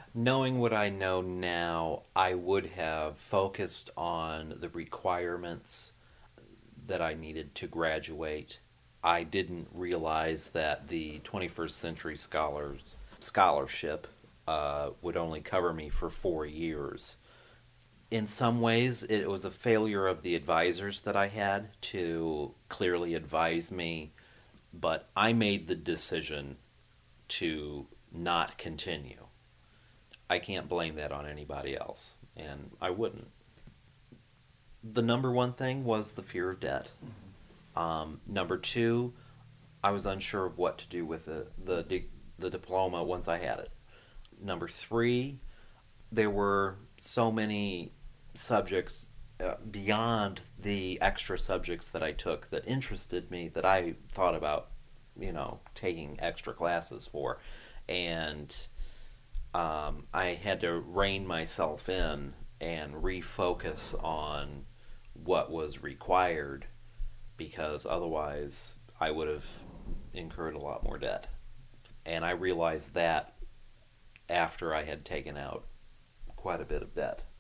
Knowing what I know now, I would have focused on the requirements that I needed to graduate. I didn't realize that the 21st Century Scholars Scholarship would only cover me for 4 years. In some ways, it was a failure of the advisors that I had to clearly advise me, but I made the decision to not continue. I can't blame that on anybody else, and I wouldn't. The number one thing was the fear of debt. Number two, I was unsure of what to do with the diploma once I had it. Number three, there were so many subjects beyond the extra subjects that I took that interested me that I thought about, taking extra classes for. And I had to rein myself in and refocus on what was required because otherwise I would have incurred a lot more debt. And I realized that after I had taken out quite a bit of debt.